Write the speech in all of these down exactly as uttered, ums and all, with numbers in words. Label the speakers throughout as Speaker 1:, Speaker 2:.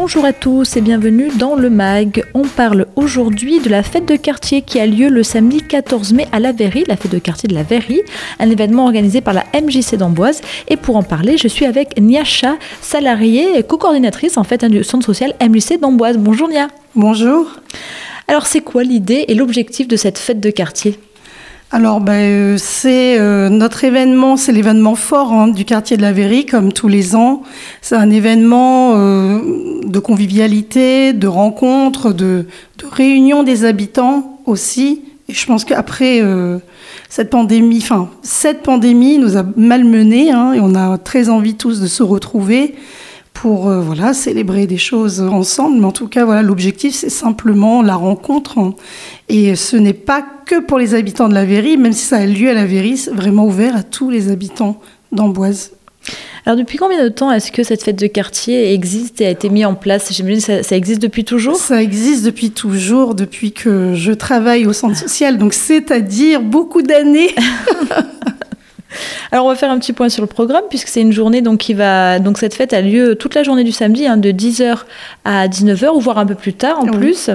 Speaker 1: Bonjour à tous et bienvenue dans le M A G. On parle aujourd'hui de la fête de quartier qui a lieu le samedi quatorze mai à la Verrerie, la fête de quartier de la Verrerie, un événement organisé par la M J C d'Amboise. Et pour en parler, je suis avec Niacha, salariée et co-coordinatrice en fait hein, du centre social M J C d'Amboise. Bonjour Nia.
Speaker 2: Bonjour.
Speaker 1: Alors c'est quoi l'idée et l'objectif de cette fête de quartier ?
Speaker 2: Alors, ben, c'est euh, notre événement, c'est l'événement fort hein, du quartier de la Verrerie, comme tous les ans. C'est un événement euh, de convivialité, de rencontre, de, de réunion des habitants aussi. Et je pense qu'après euh, cette pandémie, enfin, cette pandémie nous a malmenés hein, et on a très envie tous de se retrouver pour euh, voilà, célébrer des choses ensemble. Mais en tout cas, voilà, l'objectif, c'est simplement la rencontre. Hein. Et ce n'est pas que pour les habitants de la Verrerie, même si ça a lieu à la Verrerie, c'est vraiment ouvert à tous les habitants d'Amboise.
Speaker 1: Alors, depuis combien de temps est-ce que cette fête de quartier existe et a été mise en place ? J'imagine que ça, ça existe depuis toujours ?
Speaker 2: Ça existe depuis toujours, depuis que je travaille au centre social, donc c'est-à-dire beaucoup d'années.
Speaker 1: Alors on va faire un petit point sur le programme puisque c'est une journée donc qui va donc cette fête a lieu toute la journée du samedi hein, de dix heures à dix-neuf heures ou voire un peu plus tard en oui. plus.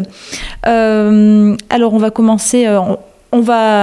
Speaker 1: Euh, alors on va commencer euh, on, on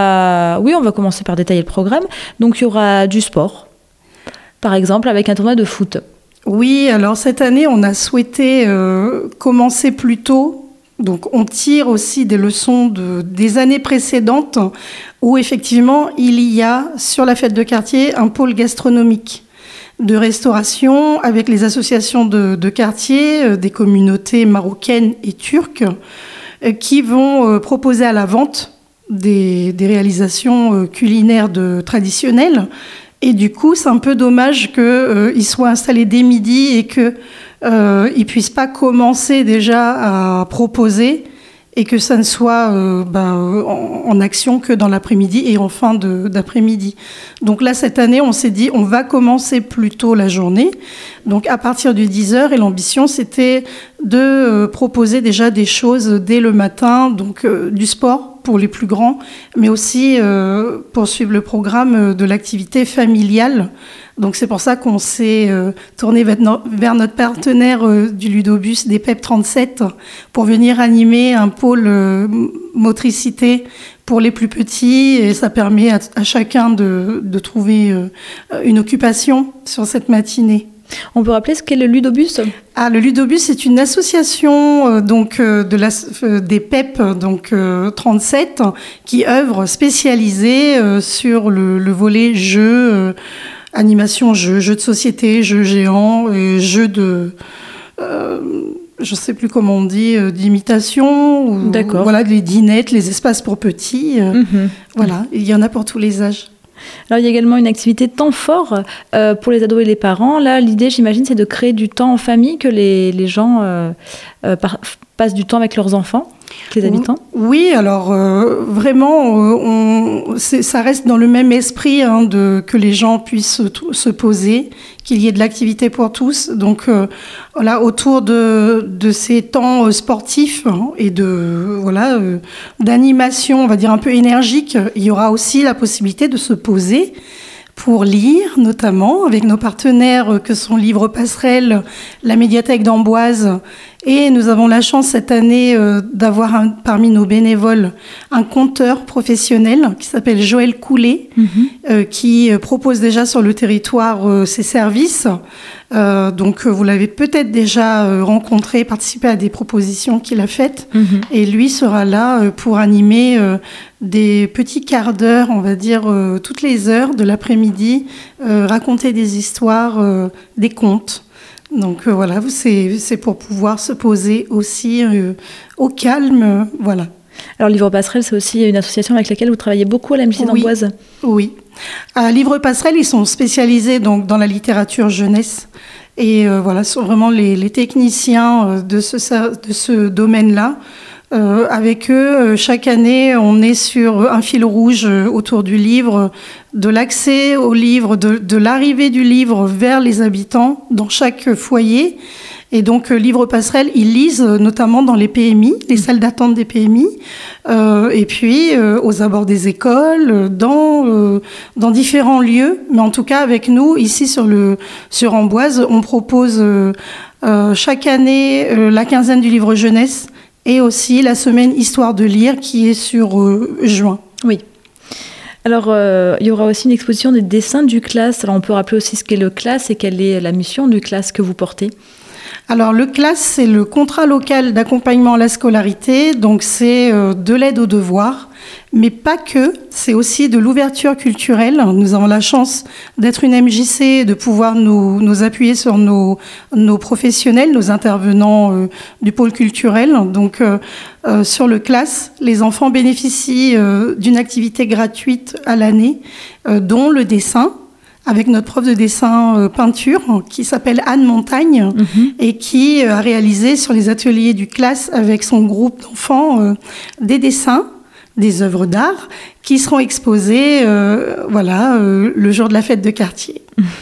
Speaker 1: va oui on va commencer par détailler le programme. Donc il y aura du sport par exemple avec un tournoi de foot.
Speaker 2: Oui, alors cette année on a souhaité euh, commencer plus tôt. Donc on tire aussi des leçons de, des années précédentes où effectivement il y a sur la fête de quartier un pôle gastronomique de restauration avec les associations de, de quartier, euh, des communautés marocaines et turques euh, qui vont euh, proposer à la vente des, des réalisations euh, culinaires de, traditionnelles. Et du coup, c'est un peu dommage qu'ils euh, soient installés dès midi et qu'ils euh, ne puissent pas commencer déjà à proposer et que ça ne soit euh, ben, en, en action que dans l'après-midi et en fin de, d'après-midi. Donc là, cette année, on s'est dit on va commencer plus tôt la journée, donc à partir de dix heures. Et l'ambition, c'était de euh, proposer déjà des choses dès le matin, donc euh, du sport pour les plus grands, mais aussi euh, poursuivre le programme de l'activité familiale. Donc c'est pour ça qu'on s'est euh, tourné vers, no- vers notre partenaire euh, du Ludobus des P E P trente-sept pour venir animer un pôle euh, motricité pour les plus petits et ça permet à, à chacun de, de trouver euh, une occupation sur cette matinée.
Speaker 1: On peut rappeler ce qu'est le Ludobus ?
Speaker 2: Ah, le Ludobus, c'est une association euh, donc, euh, de la, euh, des P E P donc, euh, trente-sept qui œuvre spécialisée euh, sur le, le volet jeux, euh, animation jeux, jeux de société, jeux géants, et jeux de... Euh, je ne sais plus comment on dit, euh, d'imitation. Ou,
Speaker 1: D'accord.
Speaker 2: Voilà, les dinettes, les espaces pour petits. Euh, mm-hmm. Voilà, il y en a pour tous les âges.
Speaker 1: Alors, il y a également une activité temps fort euh, pour les ados et les parents. Là, l'idée, j'imagine, c'est de créer du temps en famille, que les, les gens euh, euh, par, passent du temps avec leurs enfants, les habitants.
Speaker 2: Oui, alors euh, vraiment, euh, on, c'est, ça reste dans le même esprit hein, de, que les gens puissent t- se poser, qu'il y ait de l'activité pour tous. Donc euh, voilà, autour de, de ces temps euh, sportifs hein, et de voilà euh, d'animation, on va dire un peu énergique, il y aura aussi la possibilité de se poser pour lire, notamment avec nos partenaires que sont Livre Passerelle, la médiathèque d'Amboise. Et nous avons la chance cette année euh, d'avoir un, parmi nos bénévoles un conteur professionnel qui s'appelle Joël Coulet, mmh. euh, qui euh, propose déjà sur le territoire euh, ses services. Euh, donc vous l'avez peut-être déjà euh, rencontré, participé à des propositions qu'il a faites. Mmh. Et lui sera là euh, pour animer euh, des petits quarts d'heure, on va dire euh, toutes les heures de l'après-midi, euh, raconter des histoires, euh, des contes. Donc euh, voilà, c'est, c'est pour pouvoir se poser aussi euh, au calme, euh, voilà.
Speaker 1: Alors Livre Passerelle, c'est aussi une association avec laquelle vous travaillez beaucoup à la M J C
Speaker 2: oui,
Speaker 1: d'Amboise.
Speaker 2: Oui. À Livre Passerelle, ils sont spécialisés donc, dans la littérature jeunesse. Et euh, voilà, ce sont vraiment les, les techniciens euh, de, ce, de ce domaine-là. Euh, avec eux, euh, chaque année, on est sur un fil rouge euh, autour du livre, de l'accès au livre, de, de l'arrivée du livre vers les habitants dans chaque foyer. Et donc, euh, Livre Passerelle, ils lisent euh, notamment dans les P M I, les salles d'attente des P M I, euh, et puis euh, aux abords des écoles, dans, euh, dans différents lieux. Mais en tout cas, avec nous, ici sur, le, sur Amboise, on propose euh, euh, chaque année euh, la quinzaine du livre jeunesse et aussi la semaine Histoire de lire qui est sur euh, juin.
Speaker 1: Oui. Alors, euh, il y aura aussi une exposition des dessins du classe. Alors, on peut rappeler aussi ce qu'est le classe et quelle est la mission du classe que vous portez.
Speaker 2: Alors, le classe, c'est le contrat local d'accompagnement à la scolarité. Donc, c'est euh, de l'aide aux devoirs, mais pas que. C'est aussi de l'ouverture culturelle. Nous avons la chance d'être une M J C, de pouvoir nous, nous appuyer sur nos, nos professionnels, nos intervenants euh, du pôle culturel. Donc, euh, euh, sur le classe, les enfants bénéficient euh, d'une activité gratuite à l'année, euh, dont le dessin, avec notre prof de dessin euh, peinture qui s'appelle Anne Montagne mmh. et qui euh, a réalisé sur les ateliers du classe avec son groupe d'enfants euh, des dessins, des œuvres d'art qui seront exposées euh, voilà, euh, le jour de la fête de quartier.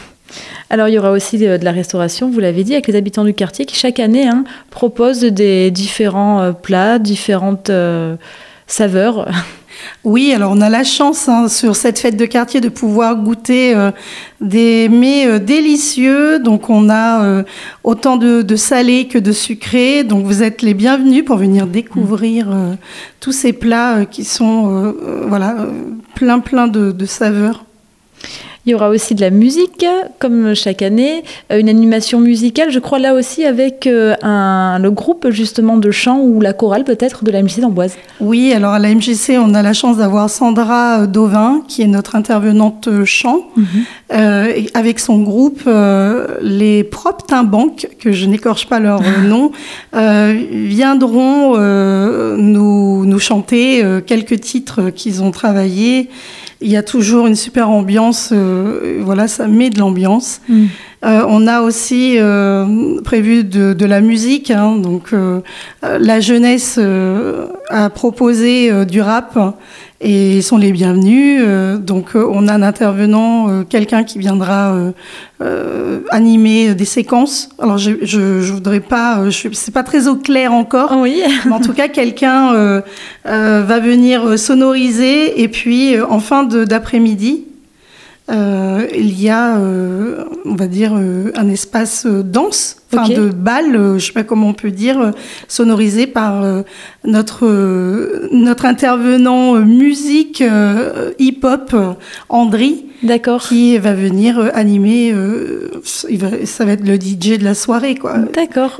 Speaker 1: Alors, il y aura aussi de, de la restauration, vous l'avez dit, avec les habitants du quartier qui, chaque année, hein, proposent des différents euh, plats, différentes euh, saveurs.
Speaker 2: Oui, alors on a la chance hein, sur cette fête de quartier de pouvoir goûter euh, des mets euh, délicieux. Donc on a euh, autant de, de salé que de sucré. Donc vous êtes les bienvenus pour venir découvrir euh, tous ces plats euh, qui sont euh, euh, voilà, euh, plein plein de, de saveurs.
Speaker 1: Il y aura aussi de la musique, comme chaque année, une animation musicale, je crois là aussi avec un, le groupe justement de chant ou la chorale peut-être de la M J C d'Amboise.
Speaker 2: Oui, alors à la M J C, on a la chance d'avoir Sandra Dauvin, qui est notre intervenante chant, mm-hmm. euh, avec son groupe euh, Les Proptimbanques, que je n'écorche pas leur nom, euh, viendront euh, nous, nous chanter euh, quelques titres qu'ils ont travaillés. Il y a toujours une super ambiance, euh, voilà, ça met de l'ambiance. Mm. Euh, on a aussi euh, prévu de, de la musique, hein, donc euh, la jeunesse euh, a proposé euh, du rap et ils sont les bienvenus. Euh, donc euh, on a un intervenant, euh, quelqu'un qui viendra euh, euh, animer des séquences. Alors je, je, je voudrais pas, euh, je, c'est pas très au clair encore,
Speaker 1: oui.
Speaker 2: mais en tout cas quelqu'un euh, euh, va venir sonoriser et puis euh, en fin de, d'après-midi. Euh, il y a, euh, on va dire, euh, un espace euh, danse, enfin okay. de bal, euh, je ne sais pas comment on peut dire, euh, sonorisé par euh, notre, euh, notre intervenant euh, musique euh, hip-hop, euh, Andri,
Speaker 1: D'accord.
Speaker 2: qui va venir euh, animer, euh, il va, ça va être le D J de la soirée, quoi.
Speaker 1: D'accord.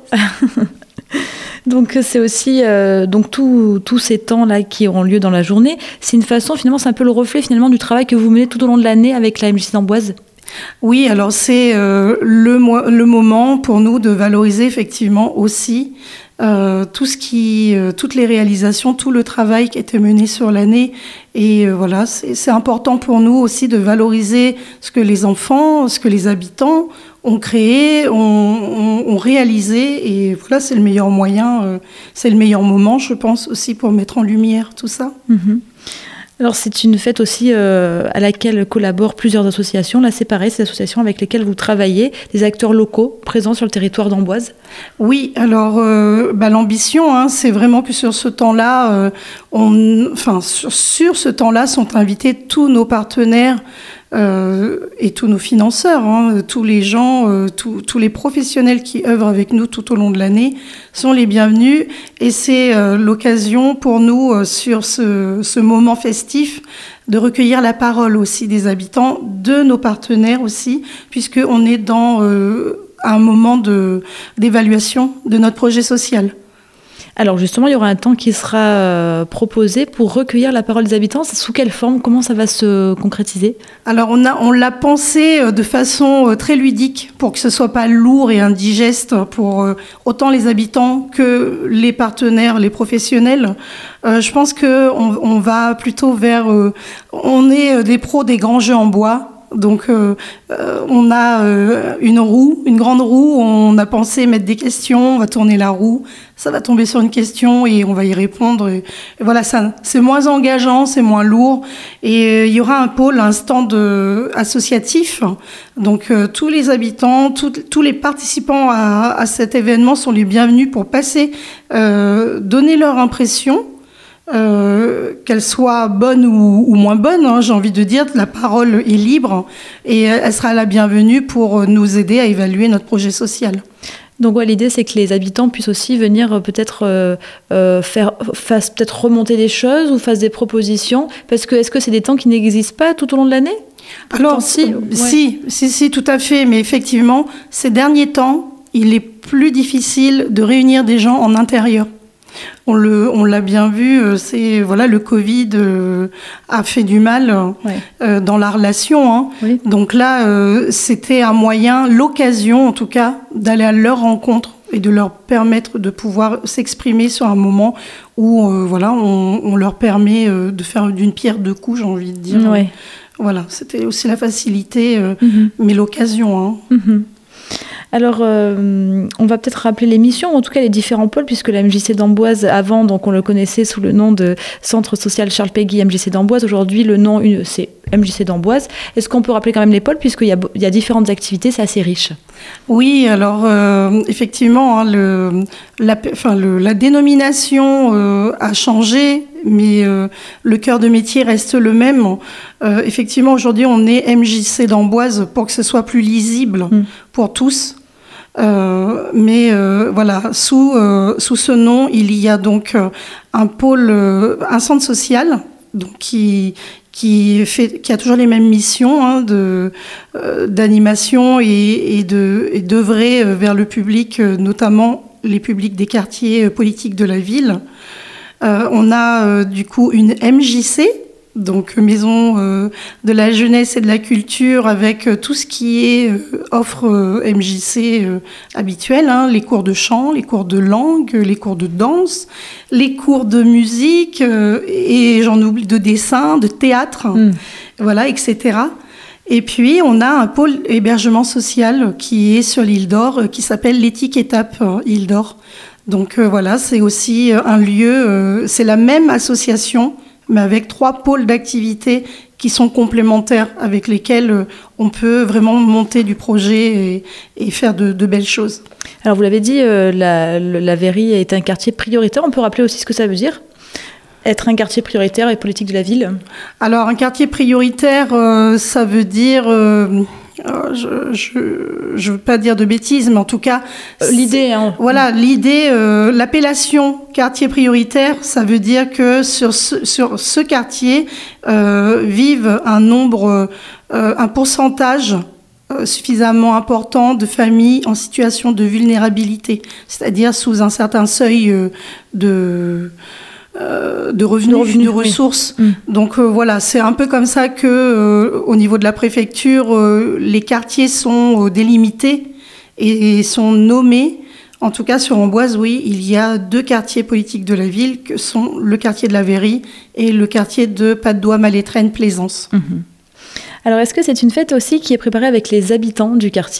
Speaker 1: Donc c'est aussi euh, donc tous tous ces temps là qui auront lieu dans la journée, c'est une façon finalement, c'est un peu le reflet finalement du travail que vous menez tout au long de l'année avec la M J C d'Amboise.
Speaker 2: Oui, alors c'est euh, le mo- le moment pour nous de valoriser effectivement aussi euh, tout ce qui, euh, toutes les réalisations, tout le travail qui a été mené sur l'année. Et euh, voilà, c'est, c'est important pour nous aussi de valoriser ce que les enfants, ce que les habitants ont créé, ont, ont, ont réalisé. Et voilà, c'est le meilleur moyen, euh, c'est le meilleur moment, je pense, aussi pour mettre en lumière tout ça.
Speaker 1: Mmh. Alors, c'est une fête aussi euh, à laquelle collaborent plusieurs associations. Là, c'est pareil, c'est des associations avec lesquelles vous travaillez, des acteurs locaux présents sur le territoire d'Amboise.
Speaker 2: Oui, alors euh, bah, l'ambition, hein, c'est vraiment que sur ce temps-là, euh, on, enfin, sur, sur ce temps-là sont invités tous nos partenaires euh, et tous nos financeurs, hein, tous les gens, euh, tous, tous les professionnels qui œuvrent avec nous tout au long de l'année sont les bienvenus. Et c'est euh, l'occasion pour nous, euh, sur ce, ce moment festif, de recueillir la parole aussi des habitants, de nos partenaires aussi, puisqu'on est dans euh, un moment de, d'évaluation de notre projet social.
Speaker 1: Alors justement, il y aura un temps qui sera euh, proposé pour recueillir la parole des habitants. Sous quelle forme? Comment ça va se concrétiser?
Speaker 2: Alors on, a, on l'a pensé de façon très ludique pour que ce ne soit pas lourd et indigeste pour euh, autant les habitants que les partenaires, les professionnels. Euh, je pense qu'on on va plutôt vers... Euh, on est des pros des grands jeux en bois. Donc, euh, euh, on a euh, une roue, une grande roue. On a pensé mettre des questions. On va tourner la roue. Ça va tomber sur une question et on va y répondre. Et, et voilà, ça, c'est moins engageant, c'est moins lourd. Et euh, il y aura un pôle, un stand euh, associatif. Donc, euh, tous les habitants, tout, tous les participants à, à cet événement sont les bienvenus pour passer, euh, donner leur impression. Euh, qu'elle soit bonne ou, ou moins bonne, hein, j'ai envie de dire, la parole est libre et elle sera la bienvenue pour nous aider à évaluer notre projet social.
Speaker 1: Donc ouais, l'idée c'est que les habitants puissent aussi venir peut-être euh, euh, faire, fassent peut-être remonter des choses ou fassent des propositions, parce que est-ce que c'est des temps qui n'existent pas tout au long de l'année ?
Speaker 2: Alors si, ouais. si, si, si, tout à fait, mais effectivement, ces derniers temps, il est plus difficile de réunir des gens en intérieur. On, le, on l'a bien vu, c'est, voilà, le Covid euh, a fait du mal ouais. euh, dans la relation. Hein. Oui. Donc là, euh, c'était un moyen, l'occasion en tout cas, d'aller à leur rencontre et de leur permettre de pouvoir s'exprimer sur un moment où euh, voilà, on, on leur permet euh, de faire d'une pierre deux coups, j'ai envie de dire. Ouais. Voilà, c'était aussi la facilité, euh, mm-hmm. mais l'occasion. Hein.
Speaker 1: Mm-hmm. Alors, euh, on va peut-être rappeler les missions, en tout cas les différents pôles, puisque la M J C d'Amboise, avant, donc on le connaissait sous le nom de Centre social Charles Péguy M J C d'Amboise. Aujourd'hui, le nom, c'est M J C d'Amboise. Est-ce qu'on peut rappeler quand même les pôles, puisqu'il y a, il y a différentes activités, c'est assez riche?
Speaker 2: Oui, alors euh, effectivement, hein, le, la, enfin, le, la dénomination euh, a changé, mais euh, le cœur de métier reste le même. Euh, effectivement, aujourd'hui, on est M J C d'Amboise pour que ce soit plus lisible mmh. pour tous. Euh, mais euh, voilà, sous, euh, sous ce nom, il y a donc euh, un pôle, euh, un centre social donc qui, qui, fait, qui a toujours les mêmes missions hein, de, euh, d'animation et, et, de, et d'œuvrer vers le public, euh, notamment les publics des quartiers politiques de la ville. Euh, on a euh, du coup une M J C, donc maison euh, de la jeunesse et de la culture, avec euh, tout ce qui est euh, offre euh, M J C euh, habituelle, hein, les cours de chant, les cours de langue, les cours de danse, les cours de musique, euh, et j'en oublie, de dessin, de théâtre, mmh. voilà, et cetera. Et puis, on a un pôle hébergement social qui est sur l'île d'Or, euh, qui s'appelle l'Éthique Étape euh, Île d'Or. Donc euh, voilà, c'est aussi un lieu, euh, c'est la même association, mais avec trois pôles d'activité qui sont complémentaires, avec lesquels euh, on peut vraiment monter du projet et, et faire de, de belles choses.
Speaker 1: Alors vous l'avez dit, euh, la, la Vairie est un quartier prioritaire. On peut rappeler aussi ce que ça veut dire ? Être un quartier prioritaire et politique de la ville ?
Speaker 2: Alors un quartier prioritaire, euh, ça veut dire... Euh, Je ne veux pas dire de bêtises, mais en tout cas...
Speaker 1: Euh, l'idée, hein.
Speaker 2: Voilà, l'idée, euh, l'appellation quartier prioritaire, ça veut dire que sur ce, sur ce quartier euh, vivent un nombre, euh, un pourcentage euh, suffisamment important de familles en situation de vulnérabilité, c'est-à-dire sous un certain seuil euh, de... Euh, de revenus, de, revenus, de ressources. Oui. Mmh. Donc euh, voilà, c'est un peu comme ça que, euh, au niveau de la préfecture, euh, les quartiers sont euh, délimités et, et sont nommés. En tout cas, sur Amboise, oui, il y a deux quartiers politiques de la ville, que sont le quartier de la Vairie et le quartier de Patte-d'Oie, Malétraine, Plaisance.
Speaker 1: Mmh. Alors, est-ce que c'est une fête aussi qui est préparée avec les habitants du quartier ?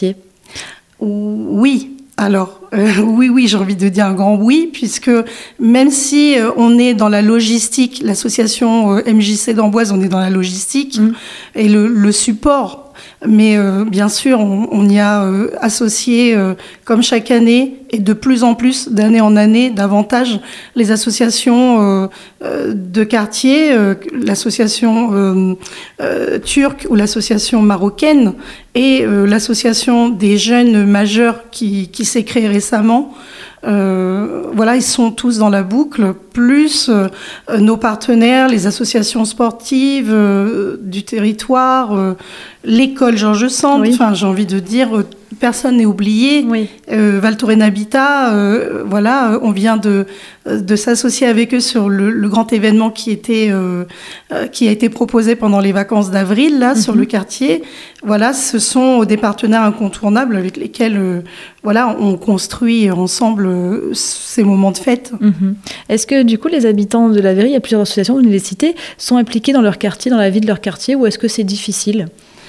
Speaker 2: Oui. Alors, euh, oui, oui, j'ai envie de dire un grand oui, puisque même si euh, on est dans la logistique, l'association euh, M J C d'Amboise, on est dans la logistique mmh. et le, le support, mais euh, bien sûr, on, on y a euh, associé, euh, comme chaque année, et de plus en plus, d'année en année, davantage, les associations euh, euh, de quartier, euh, l'association euh, euh, turque ou l'association marocaine, et euh, l'association des jeunes majeurs qui, qui s'est créée récemment. Euh, voilà, ils sont tous dans la boucle, plus euh, nos partenaires, les associations sportives euh, du territoire, euh, l'école Georges Sand, oui. Enfin, j'ai envie de dire, euh, personne n'est oublié. Oui. Euh, Val Thorens Habitat, euh, voilà, on vient de, de s'associer avec eux sur le, le grand événement qui, était, euh, euh, qui a été proposé pendant les vacances d'avril, là, mm-hmm. sur le quartier. Voilà, ce sont des partenaires incontournables avec lesquels euh, voilà, on construit ensemble euh, ces moments de fête.
Speaker 1: Mm-hmm. Est-ce que, du coup, les habitants de la Vairie, il y a plusieurs associations, vous nous les citez, sont impliqués dans leur quartier, dans la vie de leur quartier, ou est-ce que c'est difficile ?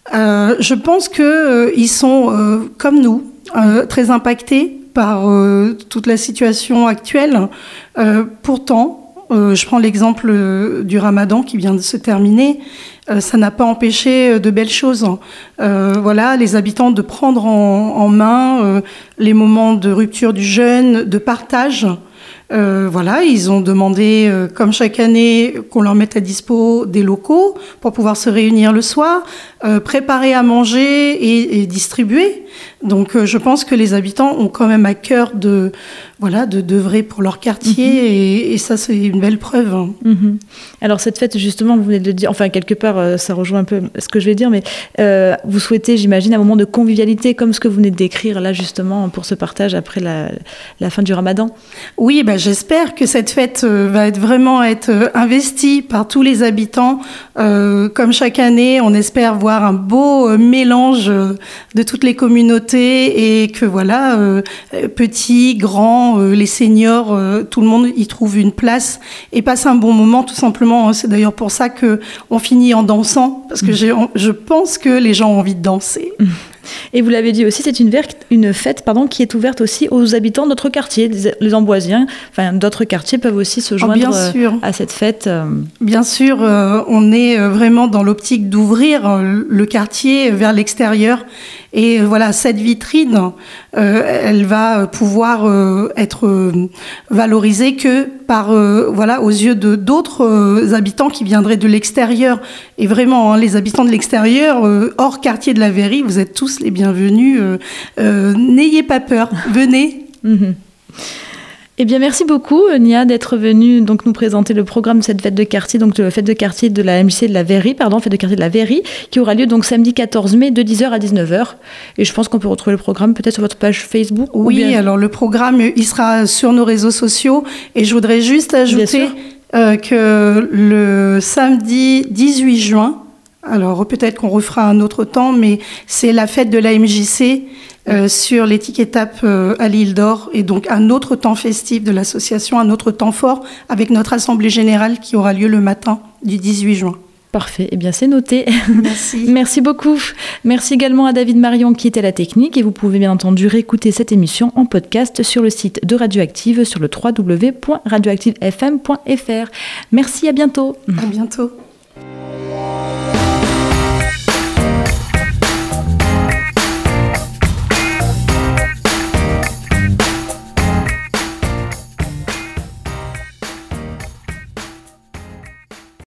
Speaker 2: euh, Je pense qu'ils euh, sont, euh, comme nous, euh, très impactés par euh, toute la situation actuelle. Euh, pourtant, euh, je prends l'exemple euh, du Ramadan qui vient de se terminer. Euh, ça n'a pas empêché de belles choses. Euh, voilà, les habitants de prendre en, en main euh, les moments de rupture du jeûne, de partage. Euh, voilà, ils ont demandé, euh, comme chaque année, qu'on leur mette à dispo des locaux pour pouvoir se réunir le soir, euh, préparer à manger et, et distribuer. Donc, euh, je pense que les habitants ont quand même à cœur de, voilà, de d'œuvrer pour leur quartier, mmh. et, et ça, c'est une belle preuve.
Speaker 1: Mmh. Alors, cette fête, justement, vous venez de le dire, enfin, quelque part, euh, ça rejoint un peu ce que je vais dire, mais euh, vous souhaitez, j'imagine, un moment de convivialité, comme ce que vous venez de décrire, là, justement, pour ce partage après la, la fin du Ramadan.
Speaker 2: Oui, ben, j'espère que cette fête euh, va être vraiment être euh, investie par tous les habitants. Euh, comme chaque année, on espère voir un beau euh, mélange euh, de toutes les communautés et que voilà, euh, petits, grands, euh, les seniors, euh, tout le monde y trouve une place et passe un bon moment, tout simplement. C'est d'ailleurs pour ça que on finit en dansant, parce que j'ai, je pense que les gens ont envie de danser.
Speaker 1: Et vous l'avez dit aussi, c'est une, ver- une fête pardon, qui est ouverte aussi aux habitants de notre quartier. Les Amboisiens, enfin d'autres quartiers peuvent aussi se joindre oh, bien sûr. à cette fête.
Speaker 2: Bien sûr, euh, on est vraiment dans l'optique d'ouvrir le quartier vers l'extérieur. Et voilà, cette vitrine, euh, elle va pouvoir euh, être euh, valorisée que par, euh, voilà, aux yeux de d'autres euh, habitants qui viendraient de l'extérieur. Et vraiment, hein, les habitants de l'extérieur, euh, hors quartier de la Verrie, vous êtes tous les bienvenus. Euh, euh, n'ayez pas peur, venez.
Speaker 1: Mmh. Eh bien, merci beaucoup, Nia, d'être venue donc, nous présenter le programme de cette fête de quartier, donc de la fête de quartier de la M J C de la Verrie, pardon, fête de quartier de la Verrie, qui aura lieu donc samedi quatorze mai de dix heures à dix-neuf heures. Et je pense qu'on peut retrouver le programme peut-être sur votre page Facebook.
Speaker 2: Oui,
Speaker 1: bien...
Speaker 2: alors le programme, il sera sur nos réseaux sociaux. Et je voudrais juste ajouter euh, que le samedi dix-huit juin, alors peut-être qu'on refera un autre temps, mais c'est la fête de la M J C euh, sur l'étiquetap euh, à l'île d'Or, et donc un autre temps festif de l'association, un autre temps fort avec notre assemblée générale qui aura lieu le matin du dix-huit juin.
Speaker 1: Parfait, eh bien c'est noté.
Speaker 2: Merci.
Speaker 1: Merci beaucoup. Merci également à David Marion qui était à la technique, et vous pouvez bien entendu réécouter cette émission en podcast sur le site de Radioactive sur le w w w point radioactive f m point f r. Merci, à bientôt.
Speaker 2: À bientôt.